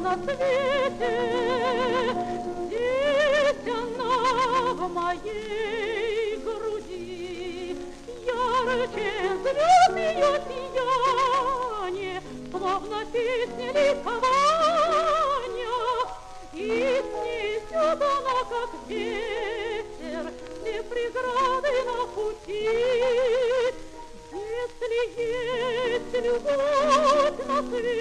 на свете. Здесь она в моей груди, ярче звезд ее сияние, словно песня ликования, и снесет она, как ветер, все преграды на пути. Если есть любовь на свете,